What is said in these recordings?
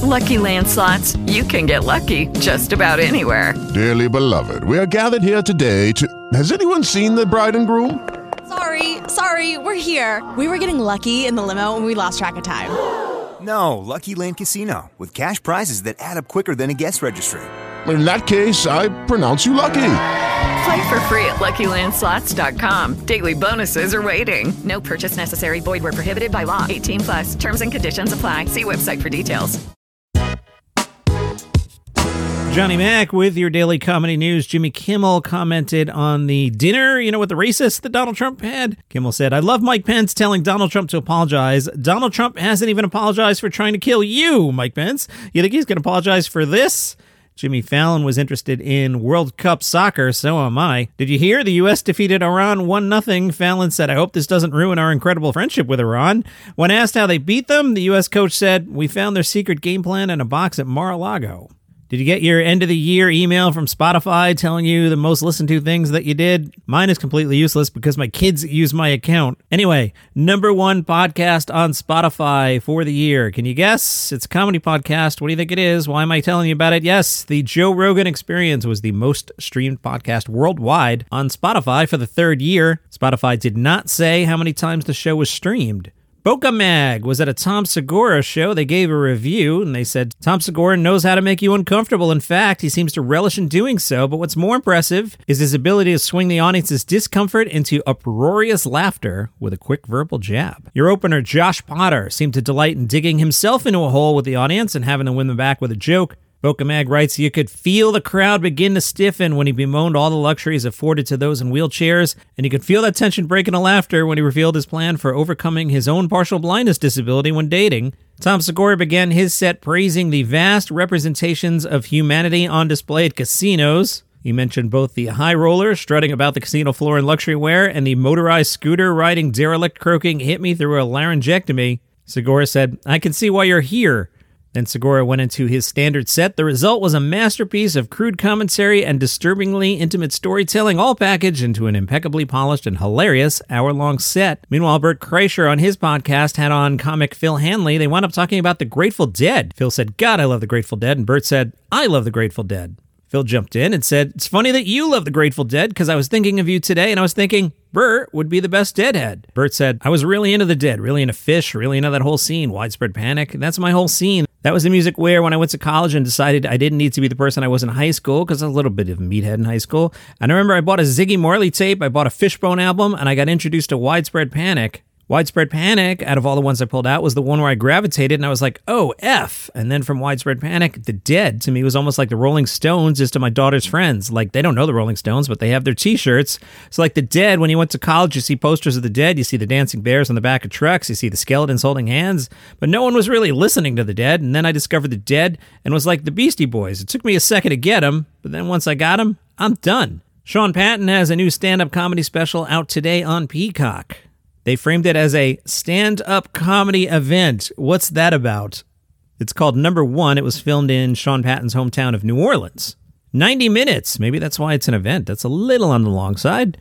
Lucky Land Slots, you can get lucky just about anywhere. Dearly beloved, we are gathered here today to... Has anyone seen the bride and groom? Sorry, we're here. We were getting lucky in the limo and we lost track of time. No, Lucky Land Casino, with cash prizes that add up quicker than a guest registry. In that case, I pronounce you lucky. Play for free at LuckyLandSlots.com. Daily bonuses are waiting. No purchase necessary. Void where prohibited by law. 18+. Terms and conditions apply. See website for details. Johnny Mac with your daily comedy news. Jimmy Kimmel commented on the dinner, with the racists that Donald Trump had. Kimmel said, I love Mike Pence telling Donald Trump to apologize. Donald Trump hasn't even apologized for trying to kill you, Mike Pence. You think he's going to apologize for this? Jimmy Fallon was interested in World Cup soccer, so am I. Did you hear? The U.S. defeated Iran 1-0. Fallon said, I hope this doesn't ruin our incredible friendship with Iran. When asked how they beat them, the U.S. coach said, we found their secret game plan in a box at Mar-a-Lago. Did you get your end-of-the-year email from Spotify telling you the most listened to things that you did? Mine is completely useless because my kids use my account. Anyway, #1 podcast on Spotify for the year. Can you guess? It's a comedy podcast. What do you think it is? Why am I telling you about it? Yes, the Joe Rogan Experience was the most streamed podcast worldwide on Spotify for the third year. Spotify did not say how many times the show was streamed. Boca Mag was at a Tom Segura show. They gave a review, and they said, Tom Segura knows how to make you uncomfortable. In fact, he seems to relish in doing so, but what's more impressive is his ability to swing the audience's discomfort into uproarious laughter with a quick verbal jab. Your opener, Josh Potter, seemed to delight in digging himself into a hole with the audience and having them win them back with a joke. Boca Mag writes, you could feel the crowd begin to stiffen when he bemoaned all the luxuries afforded to those in wheelchairs, and you could feel that tension break into laughter when he revealed his plan for overcoming his own partial blindness disability when dating. Tom Segura began his set praising the vast representations of humanity on display at casinos. He mentioned both the high roller strutting about the casino floor in luxury wear and the motorized scooter riding derelict croaking hit me through a laryngectomy. Segura said, I can see why you're here. Then Segura went into his standard set. The result was a masterpiece of crude commentary and disturbingly intimate storytelling, all packaged into an impeccably polished and hilarious hour-long set. Meanwhile, Bert Kreischer on his podcast had on comic Phil Hanley. They wound up talking about the Grateful Dead. Phil said, God, I love the Grateful Dead. And Bert said, I love the Grateful Dead. Phil jumped in and said, it's funny that you love the Grateful Dead because I was thinking of you today and I was thinking Bert would be the best Deadhead. Bert said, I was really into the Dead, really into Fish, really into that whole scene, Widespread Panic. That's my whole scene. That was the music where when I went to college and decided I didn't need to be the person I was in high school because I was a little bit of a meathead in high school. And I remember I bought a Ziggy Marley tape, I bought a Fishbone album, and I got introduced to Widespread Panic. Widespread Panic, out of all the ones I pulled out, was the one where I gravitated, and I was like, oh, F. And then from Widespread Panic, the Dead, to me, was almost like the Rolling Stones is to my daughter's friends. Like, they don't know the Rolling Stones, but they have their T-shirts. So like the Dead, when you went to college, you see posters of the Dead, you see the dancing bears on the back of trucks, you see the skeletons holding hands, but no one was really listening to the Dead. And then I discovered the Dead, and was like the Beastie Boys. It took me a second to get them, but then once I got them, I'm done. Sean Patton has a new stand-up comedy special out today on Peacock. They framed it as a stand-up comedy event. What's that about? It's called #1. It was filmed in Sean Patton's hometown of New Orleans. 90 minutes. Maybe that's why it's an event. That's a little on the long side.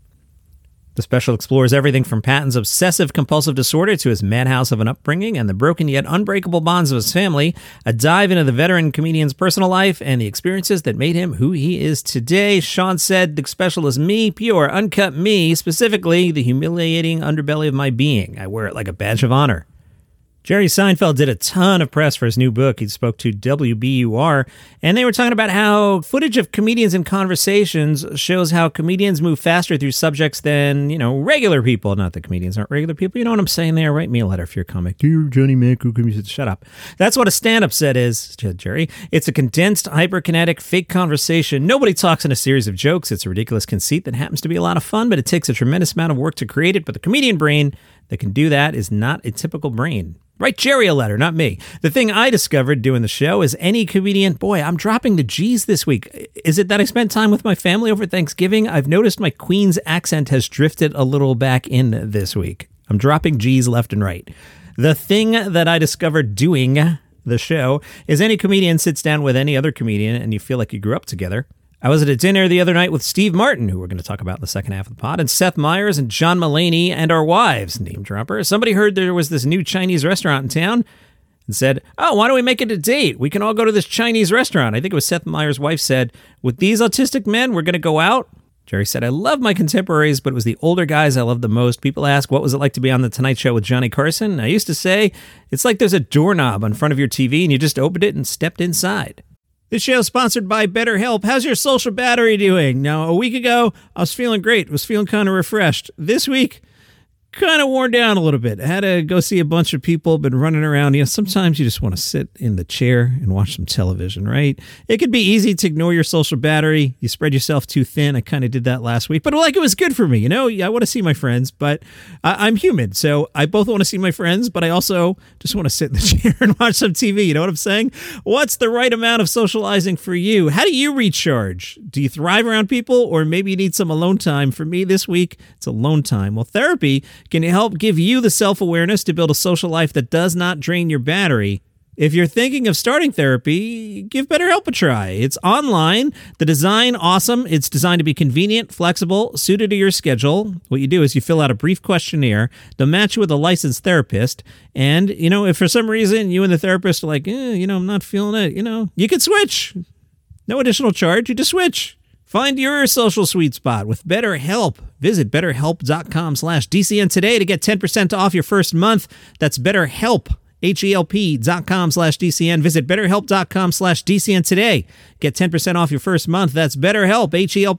The special explores everything from Patton's obsessive-compulsive disorder to his madhouse of an upbringing and the broken yet unbreakable bonds of his family, a dive into the veteran comedian's personal life and the experiences that made him who he is today. Sean said, the special is me, pure, uncut me, specifically the humiliating underbelly of my being. I wear it like a badge of honor. Jerry Seinfeld did a ton of press for his new book. He spoke to WBUR, and they were talking about how footage of comedians in conversations shows how comedians move faster through subjects than, regular people. Not that comedians aren't regular people. You know what I'm saying there? Write me a letter if you're a comic. Dear Johnny Mac, who can shut up. That's what a stand-up set is, said Jerry. It's a condensed, hyperkinetic, fake conversation. Nobody talks in a series of jokes. It's a ridiculous conceit that happens to be a lot of fun, but it takes a tremendous amount of work to create it. But the comedian brain that can do that is not a typical brain. Write Jerry a letter, not me. The thing I discovered doing the show is any comedian, boy, I'm dropping the G's this week. Is it that I spent time with my family over Thanksgiving? I've noticed my Queen's accent has drifted a little back in this week. I'm dropping G's left and right. The thing that I discovered doing the show is any comedian sits down with any other comedian and you feel like you grew up together. I was at a dinner the other night with Steve Martin, who we're going to talk about in the second half of the pod, and Seth Meyers and John Mulaney and our wives, name dropper. Somebody heard there was this new Chinese restaurant in town. and said, "Oh, why don't we make it a date? We can all go to this Chinese restaurant." I think it was Seth Meyers' wife said, "With these autistic men, we're going to go out?" Jerry said, "I love my contemporaries, but it was the older guys I loved the most. People ask, what was it like to be on The Tonight Show with Johnny Carson? I used to say, it's like there's a doorknob in front of your TV and you just opened it and stepped inside." This show is sponsored by BetterHelp. How's your social battery doing? Now, a week ago, I was feeling great. Was feeling kind of refreshed. This week, kind of worn down a little bit. I had to go see a bunch of people, been running around. Sometimes you just want to sit in the chair and watch some television, right? It could be easy to ignore your social battery. You spread yourself too thin. I kind of did that last week, but it was good for me. I want to see my friends, but I'm human. So I both want to see my friends, but I also just want to sit in the chair and watch some TV. You know what I'm saying? What's the right amount of socializing for you? How do you recharge? Do you thrive around people, or maybe you need some alone time? For me this week, it's alone time. Well, therapy can help give you the self-awareness to build a social life that does not drain your battery. If you're thinking of starting therapy, give BetterHelp a try. It's online. The design, awesome. It's designed to be convenient, flexible, suited to your schedule. What you do is you fill out a brief questionnaire. They'll match you with a licensed therapist. And, if for some reason you and the therapist are like, I'm not feeling it, you can switch. No additional charge. You just switch. Find your social sweet spot with BetterHelp. Visit BetterHelp.com/DCN today to get 10% off your first month. That's BetterHelp, HELP.com/DCN. Visit BetterHelp.com/DCN today. Get 10% off your first month. That's BetterHelp,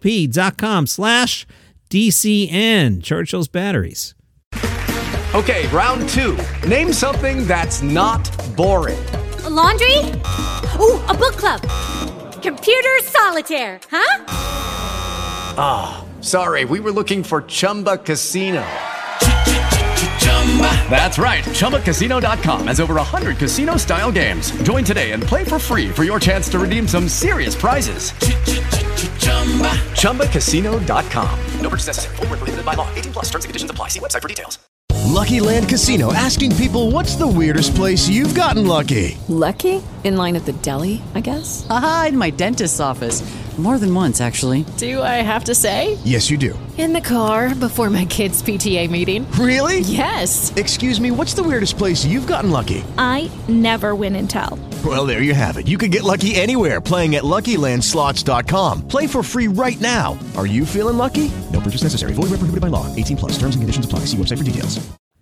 HELP.com/DCN. Charge those batteries. Okay, round two. Name something that's not boring. A laundry? Ooh, a book club. Computer solitaire, huh? Sorry, we were looking for Chumba Casino. That's right. ChumbaCasino.com has over 100 casino-style games. Join today and play for free for your chance to redeem some serious prizes. ChumbaCasino.com. No purchase necessary. Void where prohibited by law. 18+ terms and conditions apply. See website for details. Lucky Land Casino, asking people, what's the weirdest place you've gotten lucky? Lucky? In line at the deli, I guess? Aha, in my dentist's office. More than once, actually. Do I have to say? Yes, you do. In the car before my kids' PTA meeting. Really? Yes. Excuse me, what's the weirdest place you've gotten lucky? I never win and tell. Well, there you have it. You can get lucky anywhere, playing at LuckyLandSlots.com. Play for free right now. Are you feeling lucky? No purchase necessary. Void where prohibited by law. 18+. Terms and conditions apply. See website for details.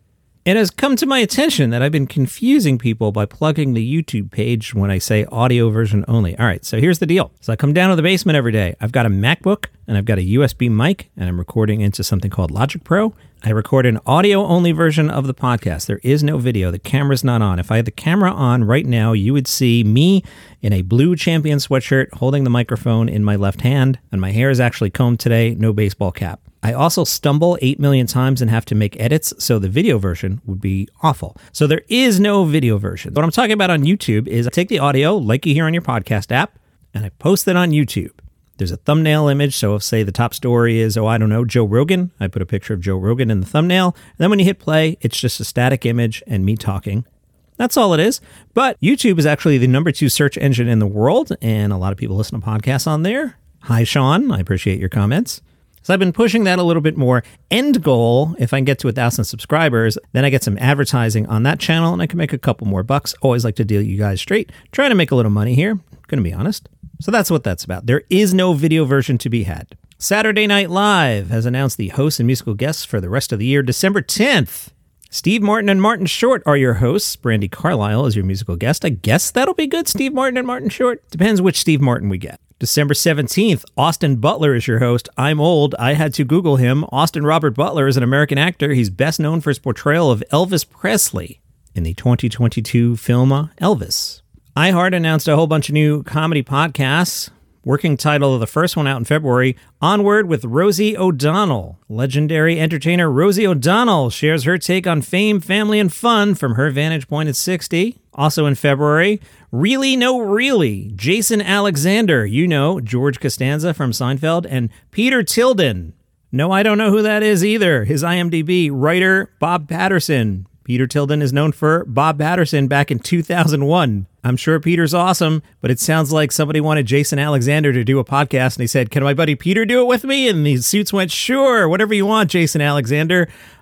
It has come to my attention that I've been confusing people by plugging the YouTube page when I say audio version only. All right, so here's the deal. So I come down to the basement every day. I've got a MacBook and I've got a USB mic and I'm recording into something called Logic Pro. I record an audio-only version of the podcast. There is no video. The camera's not on. If I had the camera on right now, you would see me in a blue Champion sweatshirt holding the microphone in my left hand, and my hair is actually combed today, no baseball cap. I also stumble 8 million times and have to make edits, so the video version would be awful. So there is no video version. What I'm talking about on YouTube is I take the audio, like you hear on your podcast app, and I post it on YouTube. There's a thumbnail image, so if, say, the top story is, Joe Rogan, I put a picture of Joe Rogan in the thumbnail. And then when you hit play, it's just a static image and me talking. That's all it is. But YouTube is actually the number 2 search engine in the world, and a lot of people listen to podcasts on there. Hi, Sean. I appreciate your comments. So I've been pushing that a little bit more. End goal, if I can get to 1,000 subscribers, then I get some advertising on that channel and I can make a couple more bucks. Always like to deal you guys straight. Trying to make a little money here. Gonna be honest. So that's what that's about. There is no video version to be had. Saturday Night Live has announced the hosts and musical guests for the rest of the year. December 10th, Steve Martin and Martin Short are your hosts. Brandi Carlile is your musical guest. I guess that'll be good, Steve Martin and Martin Short. Depends which Steve Martin we get. December 17th, Austin Butler is your host. I'm old. I had to Google him. Austin Robert Butler is an American actor. He's best known for his portrayal of Elvis Presley in the 2022 film Elvis. iHeart announced a whole bunch of new comedy podcasts. Working title of the first one out in February, Onward with Rosie O'Donnell. Legendary entertainer Rosie O'Donnell shares her take on fame, family, and fun from her vantage point at 60. Also in February, Really No Really, Jason Alexander, George Costanza from Seinfeld, and Peter Tilden. No, I don't know who that is either. His IMDb, writer Bob Patterson. Peter Tilden is known for Bob Patterson back in 2001. I'm sure Peter's awesome, but it sounds like somebody wanted Jason Alexander to do a podcast, and they said, can my buddy Peter do it with me? And the suits went, sure, whatever you want, Jason Alexander.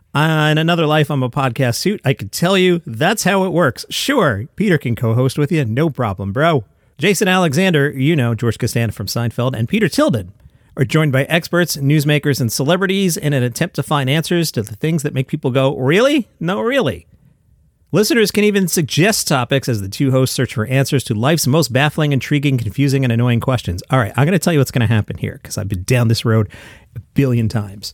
In another life, I'm a podcast suit. I could tell you that's how it works. Sure, Peter can co-host with you. No problem, bro. Jason Alexander, George Costanza from Seinfeld, and Peter Tilden are joined by experts, newsmakers, and celebrities in an attempt to find answers to the things that make people go, really? No, really. Listeners can even suggest topics as the two hosts search for answers to life's most baffling, intriguing, confusing, and annoying questions. All right, I'm going to tell you what's going to happen here because I've been down this road a billion times.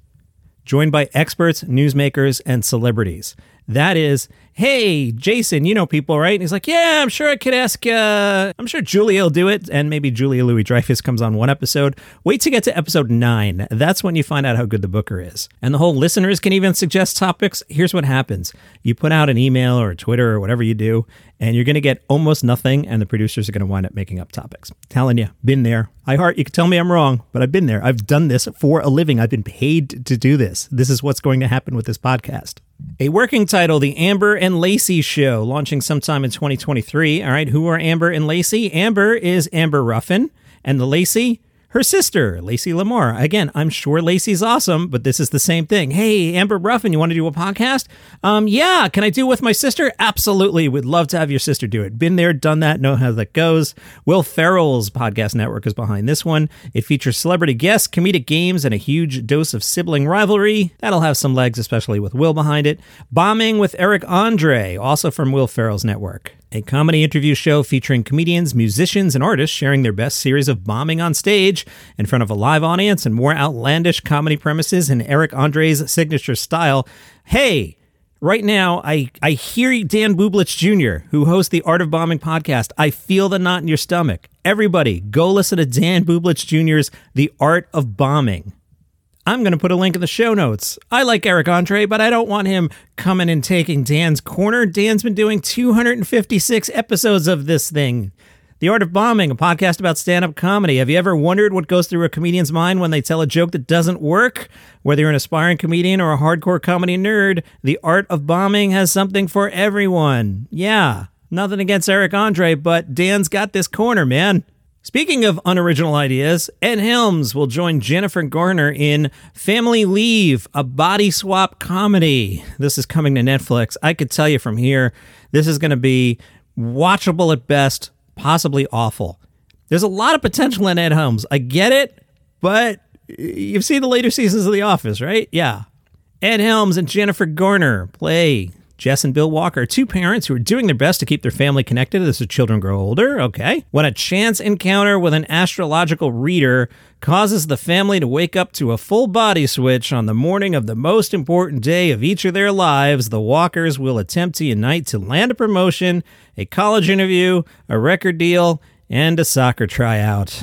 Joined by experts, newsmakers, and celebrities. That is, hey, Jason, you know people, right? And he's like, yeah, I'm sure I could ask, I'm sure Julia will do it. And maybe Julia Louis-Dreyfus comes on one episode. Wait to get to episode 9. That's when you find out how good the booker is. And the whole listeners can even suggest topics. Here's what happens. You put out an email or a Twitter or whatever you do, and you're going to get almost nothing, and the producers are going to wind up making up topics. Telling you, been there. You can tell me I'm wrong, but I've been there. I've done this for a living. I've been paid to do this. This is what's going to happen with this podcast. A working title, The Amber and Lacey Show, launching sometime in 2023. All right, who are Amber and Lacey? Amber is Amber Ruffin, and the Lacey, her sister, Lacey Lamar. Again, I'm sure Lacey's awesome, but this is the same thing. Hey, Amber Ruffin, you want to do a podcast? Yeah, can I do it with my sister? Absolutely. We'd love to have your sister do it. Been there, done that, know how that goes. Will Ferrell's podcast network is behind this one. It features celebrity guests, comedic games, and a huge dose of sibling rivalry. That'll have some legs, especially with Will behind it. Bombing with Eric Andre, also from Will Ferrell's network. A comedy interview show featuring comedians, musicians, and artists sharing their best series of bombing on stage in front of a live audience and more outlandish comedy premises in Eric Andre's signature style. Hey, right now, I hear Dan Bublitz Jr., who hosts the Art of Bombing podcast. I feel the knot in your stomach. Everybody, go listen to Dan Bublitz Jr.'s The Art of Bombing. I'm going to put a link in the show notes. I like Eric Andre, but I don't want him coming and taking Dan's corner. Dan's been doing 256 episodes of this thing. The Art of Bombing, a podcast about stand-up comedy. Have you ever wondered what goes through a comedian's mind when they tell a joke that doesn't work? Whether you're an aspiring comedian or a hardcore comedy nerd, The Art of Bombing has something for everyone. Yeah, nothing against Eric Andre, but Dan's got this corner, man. Speaking of unoriginal ideas, Ed Helms will join Jennifer Garner in Family Leave, a body swap comedy. This is coming to Netflix. I could tell you from here, this is going to be watchable at best, possibly awful. There's a lot of potential in Ed Helms. I get it, but you've seen the later seasons of The Office, right? Yeah. Ed Helms and Jennifer Garner play Jess and Bill Walker, two parents who are doing their best to keep their family connected as their children grow older. Okay. When a chance encounter with an astrological reader causes the family to wake up to a full body switch on the morning of the most important day of each of their lives, the Walkers will attempt to unite to land a promotion, a college interview, a record deal, and a soccer tryout.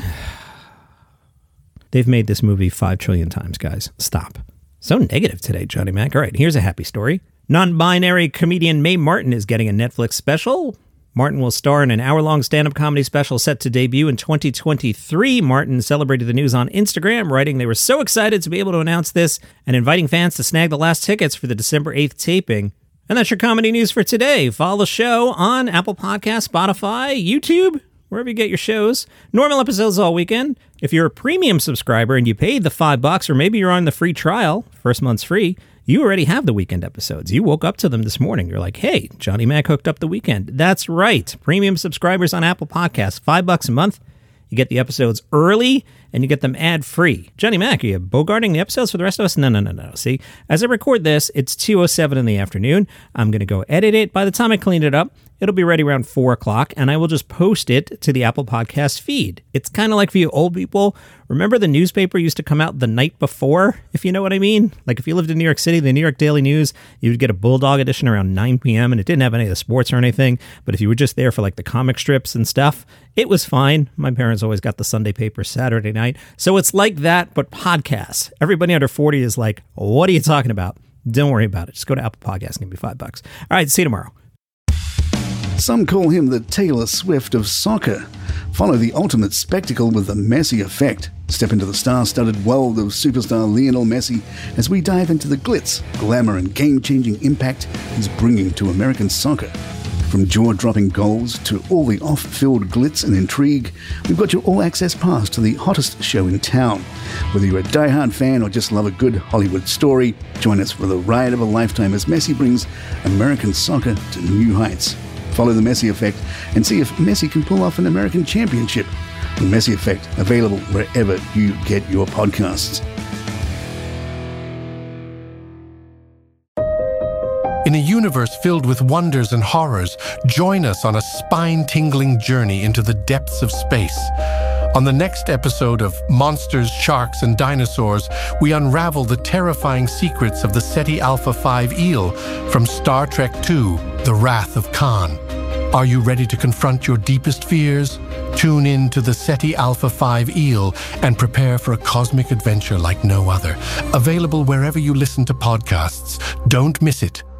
They've made this movie 5 trillion times, guys. Stop. So negative today, Johnny Mac. All right, here's a happy story. Non-binary comedian Mae Martin is getting a Netflix special. Martin will star in an hour-long stand-up comedy special set to debut in 2023. Martin celebrated the news on Instagram, writing they were so excited to be able to announce this and inviting fans to snag the last tickets for the December 8th taping. And that's your comedy news for today. Follow the show on Apple Podcasts, Spotify, YouTube, wherever you get your shows. Normal episodes all weekend. If you're a premium subscriber and you paid the $5, or maybe you're on the free trial, first month's free, you already have the weekend episodes. You woke up to them this morning. You're like, hey, Johnny Mac hooked up the weekend. That's right. Premium subscribers on Apple Podcasts, $5 a month. You get the episodes early, and you get them ad-free. Johnny Mac, are you bogarting the episodes for the rest of us? No. See, as I record this, it's 2:07 in the afternoon. I'm going to go edit it. By the time I clean it up, it'll be ready around 4 o'clock, and I will just post it to the Apple Podcast feed. It's kind of like for you old people. Remember the newspaper used to come out the night before, if you know what I mean? Like if you lived in New York City, the New York Daily News, you would get a Bulldog edition around 9 p.m., and it didn't have any of the sports or anything, but if you were just there for like the comic strips and stuff, it was fine. My parents always got the Sunday paper Saturday night. So it's like that, but podcasts. Everybody under 40 is like, what are you talking about? Don't worry about it. Just go to Apple Podcasts and give me $5. All right, see you tomorrow. Some call him the Taylor Swift of soccer. Follow the ultimate spectacle with the Messi effect. Step into the star-studded world of superstar Lionel Messi as we dive into the glitz, glamour and game-changing impact he's bringing to American soccer. From jaw-dropping goals to all the off-field glitz and intrigue, we've got your all-access pass to the hottest show in town. Whether you're a die-hard fan or just love a good Hollywood story, join us for the ride of a lifetime as Messi brings American soccer to new heights. Follow the Messi Effect and see if Messi can pull off an American championship. The Messi Effect, available wherever you get your podcasts. In a universe filled with wonders and horrors, join us on a spine-tingling journey into the depths of space. On the next episode of Monsters, Sharks, and Dinosaurs, we unravel the terrifying secrets of the Ceti Alpha 5 eel from Star Trek II, The Wrath of Khan. Are you ready to confront your deepest fears? Tune in to the Ceti Alpha 5 eel and prepare for a cosmic adventure like no other. Available wherever you listen to podcasts. Don't miss it.